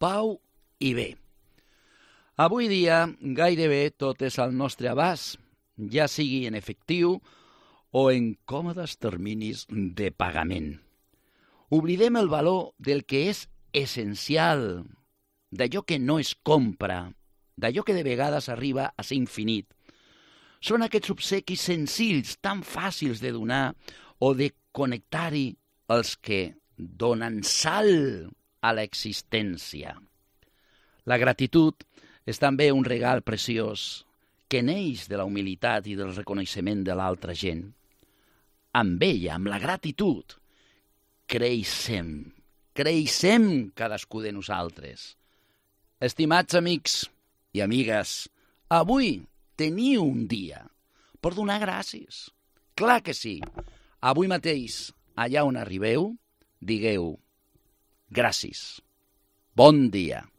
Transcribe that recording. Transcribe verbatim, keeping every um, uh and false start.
pau i bé. Avui dia gairebé tot és al nostre abast, ja sigui en efectiu o en còmodes terminis de pagament. Oblidem el valor del que és essencial, d'allò que no es compra, d'allò que de vegades arriba a ser infinit. Són aquests obsequis senzills, tan fàcils de donar o de connectar-hi els que donen salt a l'existència. La gratitud és també un regal preciós que neix de la humilitat i del reconeixement de l'altra gent. Amb ella, amb la gratitud, creixem, creixem cadascú de nosaltres. Estimats amics i amigues, avui teniu un dia per donar gràcies. Clar que sí. Avui mateix, allà on arribeu, digueu gràcies. Bon dia.